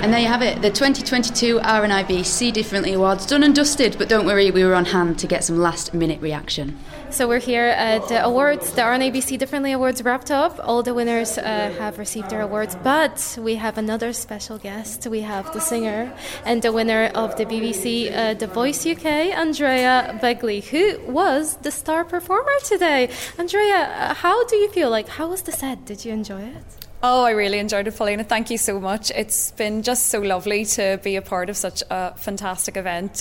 And there you have it, the 2022 RNIB See Differently Awards, done and dusted, but don't worry, we were on hand to get some last-minute reaction. So we're here at the awards, the RNIB See Differently Awards wrapped up. All the winners have received their awards, but we have another special guest. We have the singer and the winner of the BBC The Voice UK, Andrea Begley, who was the star performer today. Andrea, how do you feel? How was the set? Did you enjoy it? Oh, I really enjoyed it, Paulina. Thank you so much. It's been just so lovely to be a part of such a fantastic event.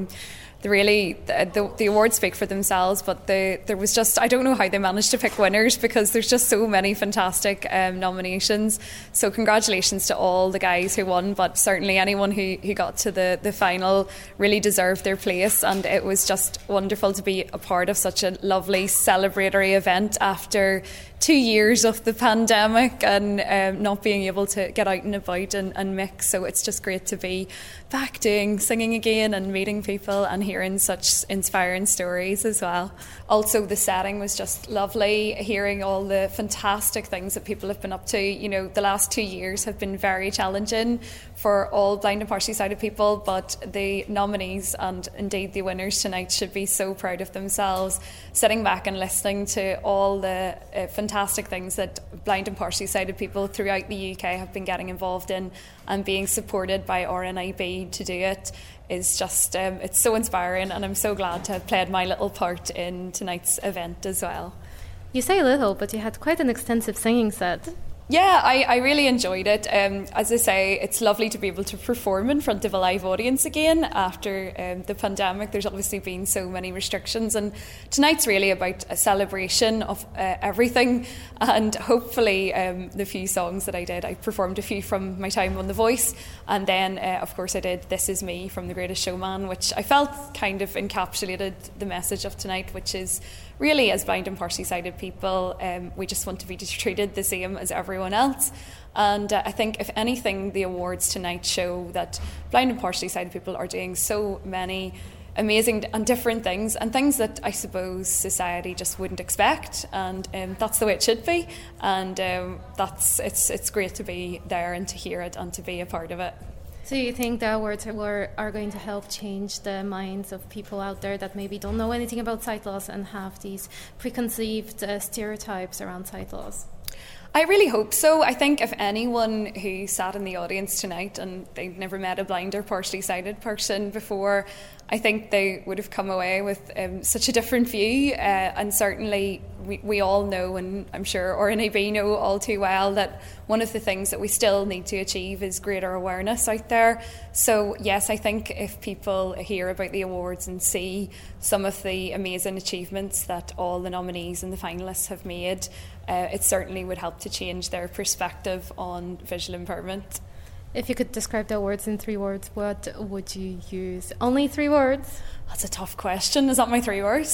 The awards speak for themselves, but there was just, I don't know how they managed to pick winners because there's just so many fantastic nominations. So congratulations to all the guys who won, but certainly anyone who got to the final really deserved their place, and it was just wonderful to be a part of such a lovely celebratory event after 2 years of the pandemic and not being able to get out and about and mix. So it's just great to be back doing singing again and meeting people and hearing such inspiring stories as well. Also, the setting was just lovely, hearing all the fantastic things that people have been up to. You know, the last 2 years have been very challenging for all blind and partially sighted people, but the nominees and indeed the winners tonight should be so proud of themselves, sitting back and listening to all the fantastic things that blind and partially sighted people throughout the UK have been getting involved in, and being supported by RNIB to do it is just, it's so inspiring, and I'm so glad to have played my little part in tonight's event as well. You say little, but you had quite an extensive singing set. Yeah, I really enjoyed it. As I say, it's lovely to be able to perform in front of a live audience again after the pandemic. There's obviously been so many restrictions, and tonight's really about a celebration of everything, and hopefully the few songs that I did, I performed a few from my time on The Voice, and then of course I did This Is Me from The Greatest Showman, which I felt kind of encapsulated the message of tonight, which is really, as blind and partially sighted people, we just want to be treated the same as everyone else. And I think, if anything, the awards tonight show that blind and partially sighted people are doing so many amazing and different things, and things that I suppose society just wouldn't expect, and that's the way it should be. And it's great to be there and to hear it and to be a part of it. So you think the awards are going to help change the minds of people out there that maybe don't know anything about sight loss and have these preconceived stereotypes around sight loss? I really hope so. I think if anyone who sat in the audience tonight and they'd never met a blind or partially sighted person before, I think they would have come away with such a different view, and certainly we all know, and I'm sure RNIB know all too well, that one of the things that we still need to achieve is greater awareness out there. So yes, I think if people hear about the awards and see some of the amazing achievements that all the nominees and the finalists have made, it certainly would help to change their perspective on visual impairment. If you could describe the awards in 3 words, what would you use? Only 3 words? That's a tough question. Is that my 3 words?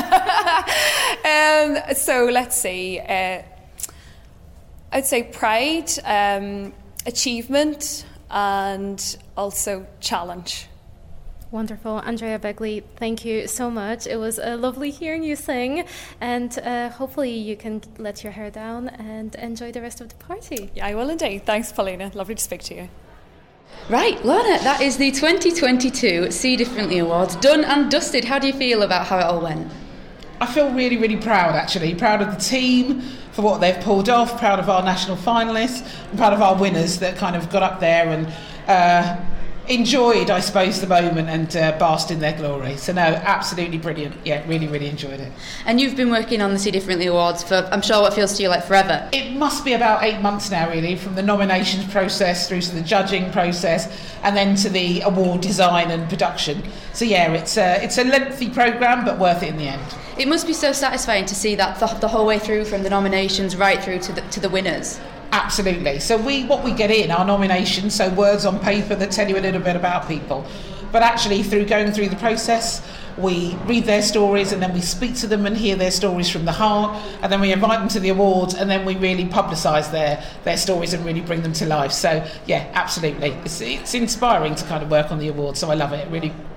So let's see. I'd say pride, achievement, and also challenge. Wonderful. Andrea Begley, thank you so much. It was lovely hearing you sing, and hopefully you can let your hair down and enjoy the rest of the party. Yeah, I will indeed. Thanks, Paulina. Lovely to speak to you. Right, Lorna, that is the 2022 See Differently Awards, done and dusted. How do you feel about how it all went? I feel really, really proud, actually. Proud of the team for what they've pulled off, proud of our national finalists, and proud of our winners that kind of got up there and enjoyed, I suppose, the moment and basked in their glory. So no, absolutely brilliant. Yeah, really, really enjoyed it. And you've been working on the See Differently Awards for, I'm sure, what feels to you like forever. It must be about 8 months now, really, from the nominations process through to the judging process and then to the award design and production. So yeah, it's a lengthy programme, but worth it in the end. It must be so satisfying to see that the whole way through, from the nominations right through to the winners. Absolutely. So what we get in are nominations, so words on paper that tell you a little bit about people. But actually, through going through the process, we read their stories and then we speak to them and hear their stories from the heart, and then we invite them to the awards, and then we really publicise their stories and really bring them to life. So yeah, absolutely. It's inspiring to kind of work on the awards, so I love it. Really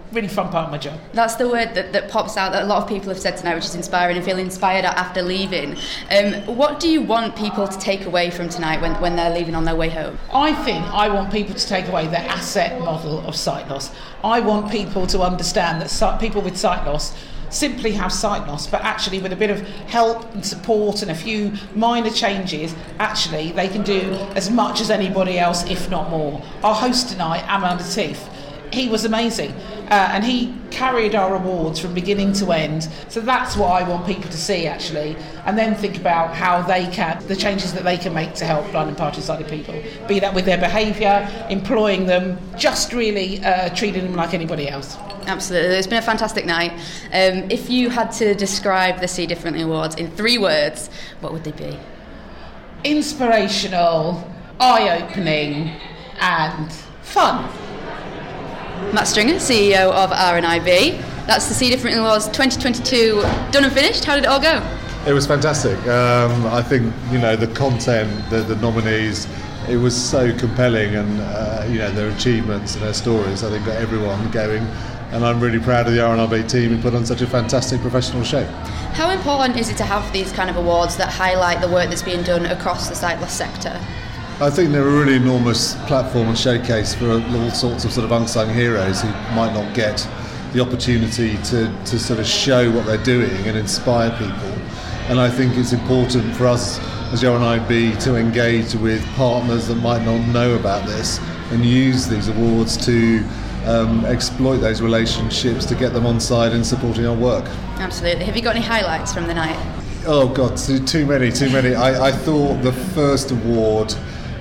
really fun part of my job. That's the word that pops out that a lot of people have said tonight, which is inspiring, and feel inspired after leaving. What do you want people to take away from tonight when they're leaving on their way home? I think I want people to take away the asset model of sight loss. I want people to understand that people with sight loss simply have sight loss, but actually with a bit of help and support and a few minor changes, actually they can do as much as anybody else, if not more. Our host tonight, Aman Latif, he was amazing, and he carried our awards from beginning to end. So that's what I want people to see, actually, and then think about how the changes that they can make to help blind and partially sighted people, be that with their behaviour, employing them, just really treating them like anybody else. Absolutely. It's been a fantastic night. If you had to describe the See Differently Awards in 3 words, what would they be? Inspirational, eye-opening, and fun. Matt Stringer, CEO of RNIB. That's the See Differently Awards 2022 done and finished. How did it all go? It was fantastic. I think, the content, the nominees, it was so compelling, and their achievements and their stories, I think, got everyone going. And I'm really proud of the RNIB team who put on such a fantastic professional show. How important is it to have these kind of awards that highlight the work that's being done across the sight loss sector? I think they're a really enormous platform and showcase for all sorts of sort of unsung heroes who might not get the opportunity to sort of show what they're doing and inspire people. And I think it's important for us as RNIB to engage with partners that might not know about this and use these awards to exploit those relationships to get them on side in supporting our work. Absolutely. Have you got any highlights from the night? Oh God, too many. I thought the first award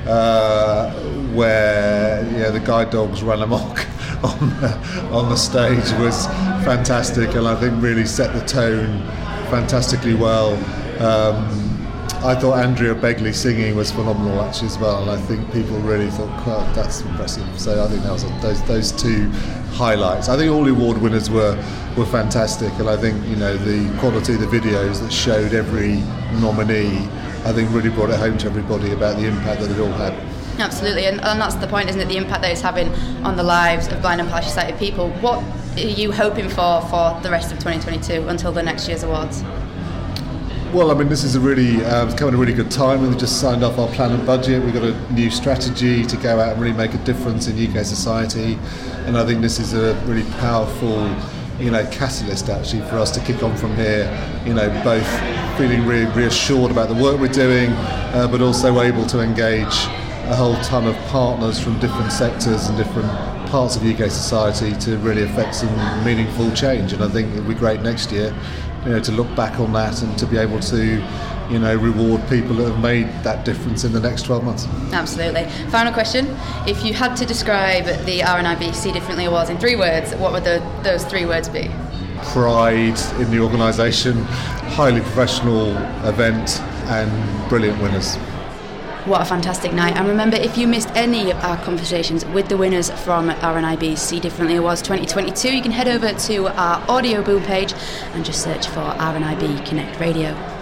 where the guide dogs ran amok on the stage was fantastic, and I think really set the tone fantastically well. I thought Andrea Begley singing was phenomenal actually as well, and I think people really thought, wow, that's impressive. So I think that was those 2 highlights. I think all the award winners were fantastic, and I think the quality of the videos that showed every nominee, I think really brought it home to everybody about the impact that it all had. Absolutely, and that's the point, isn't it? The impact that it's having on the lives of blind and partially sighted people. What are you hoping for the rest of 2022 until the next year's awards? Well, I mean, this is it's coming at a really good time. We've just signed off our plan and budget. We've got a new strategy to go out and really make a difference in UK society, and I think this is a really powerful, catalyst actually for us to kick on from here. Both feeling really reassured about the work we're doing, but also able to engage a whole ton of partners from different sectors and different parts of UK society to really affect some meaningful change. And I think it'll be great next year, to look back on that and to be able to, reward people that have made that difference in the next 12 months. Absolutely. Final question. If you had to describe the RNIB See Differently Awards in 3 words, what would those 3 words be? Pride in the organisation, highly professional event, and brilliant winners. What a fantastic night. And remember, if you missed any of our conversations with the winners from RNIB's See Differently Awards 2022, you can head over to our Audio Boom page and just search for RNIB Connect Radio.